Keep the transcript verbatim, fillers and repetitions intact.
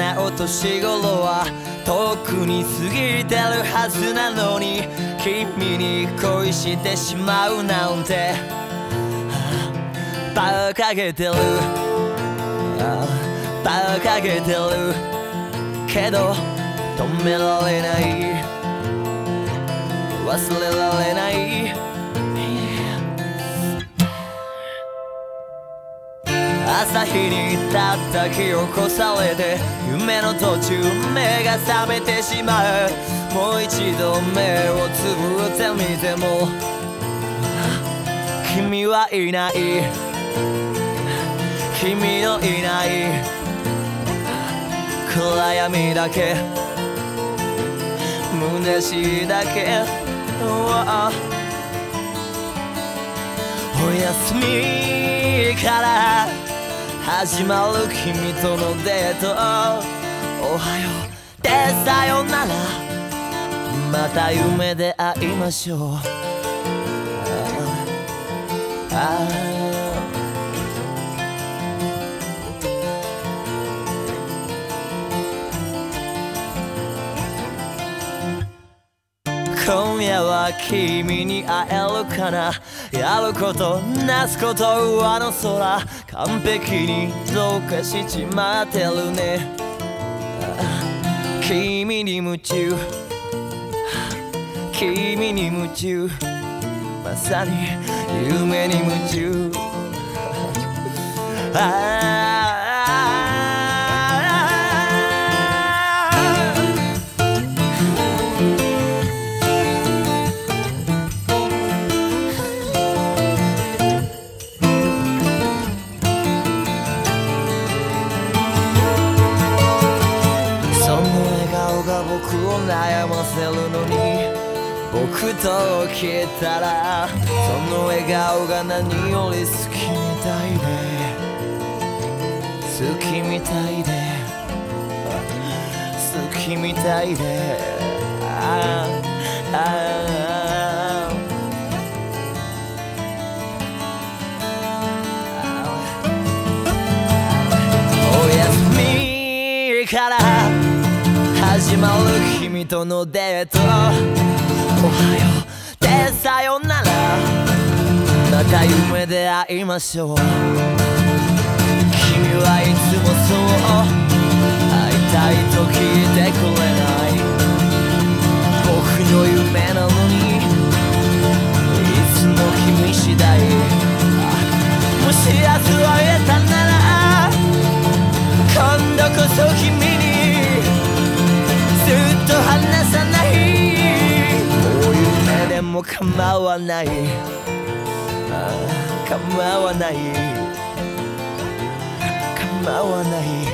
なお年頃は遠くに過ぎてるはずなのに、君に恋してしまうなんて馬鹿げてる、馬鹿げてるけど止められない、忘れられない、朝日にたった気をこされて夢の途中目が覚めてしまう。もう一度目をつぶってみても君はいない、君のいない暗闇だけ、虚しいだけ、おやすみから始まる君とのデート、おはようでさよなら、また夢で会いましょう。ああ今夜は君に会えるかな、やることなすこと上の空、完璧にどうかしちまってるね。君に夢中、君に夢中、まさに夢に夢中。ああ僕を悩ませるのに、僕と聞いたらその笑顔が何より好きみたいで、好きみたいで、好きみたいで、あああおやすみから始まる君とのデート、おはようでさよなら、また夢で会いましょう。君はいつもそう会いたいと聞いてくれない、僕の夢なのにいつも君次第、もし明日会えたなら今度こそ君にずっと離さない、もう夢でも構わない、ああ構わない、構わない。